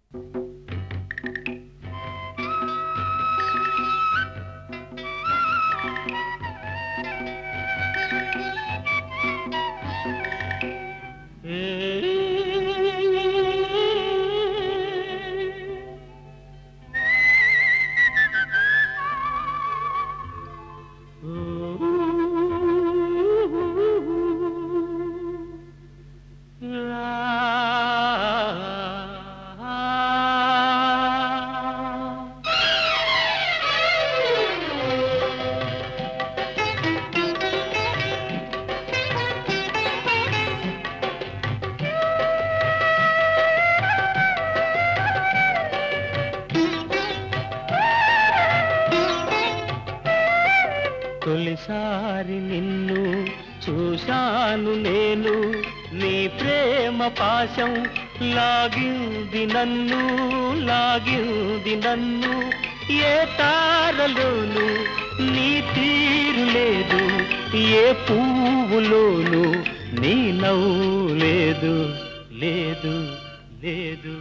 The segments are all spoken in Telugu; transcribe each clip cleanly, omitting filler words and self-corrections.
తొలిసారి నిన్ను చూశాను నేను, నీ ప్రేమ పాశం లాగింది నన్ను, లాగింది నన్ను. ఏ తారలోను నీ తీరు లేదు, ఏ పువ్వులోను నీ నవ్వు లేదు, లేదు లేదు.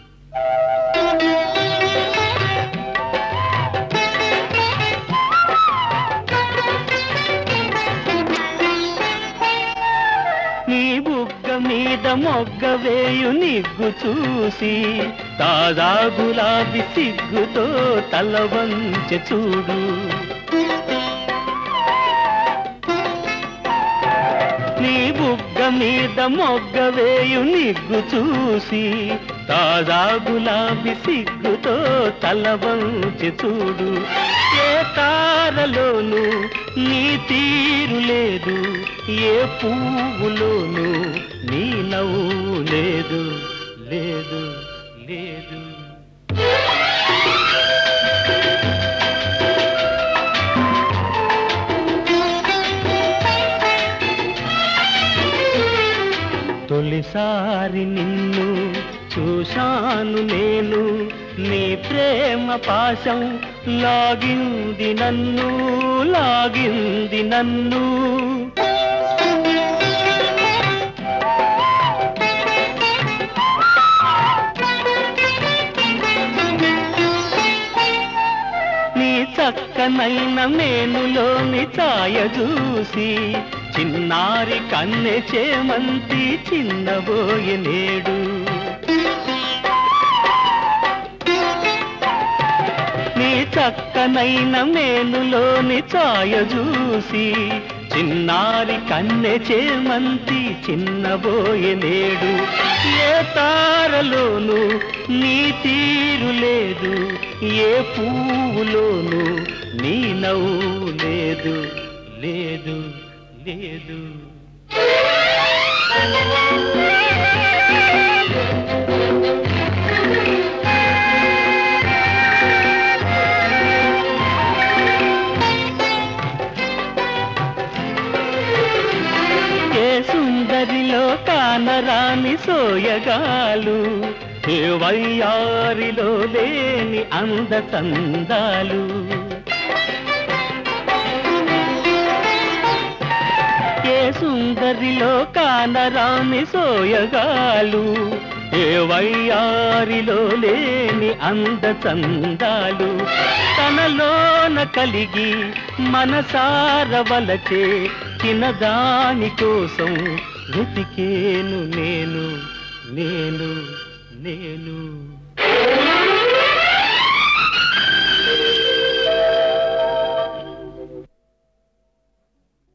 నీ బుగ్గ మీద మొగ్గ వేయు నిగ్గు చూసి, తాజా గులాబీ సిగ్గుతో తల వంచె చూడు. నీ బుగ్గ మీద మొగ్గ వేయు నిగ్గు చూసి, తాజా గులాబీ సిగ్గుతో తల వంచె చూడు. ఏ తారలోను నీ తీరు లేదు, ఏ పువ్వులోను నీ నవ్వు లేదు, లేదు లేదు. తొలిసారి నిన్ను చూశాను నేను, నీ ప్రేమ పాశం లాగింది నన్ను, లాగింది నన్ను. నీ చక్కనైన మేనులోని ఛాయ చూసి, చిన్నారి కన్నె చేమంతి చిన్నబోయే నేడు. నీ చక్కనైన మేనులోని ఛాయ చూసి, చిన్నారి కన్నె చేమంతి చిన్నబోయే నేడు. ఏ తారలోను నీ తీరు లేదు, ఏ పువ్వులోను నీ నవ్వు లేదు, లేదు లేదు. ఏ సుందరిలో కానరాని సోయగాలు, ఏ వయ్యారిలో లేని అందచందాలు. ఏ సుందరిలో కానరాని సోయగాలు, ఏ వయ్యారిలో లేని అందచందాలు. తనలోన కలిగి మనసార వలచే చిన్నదాని కోసం వెతికేను నేను, నేను నేను.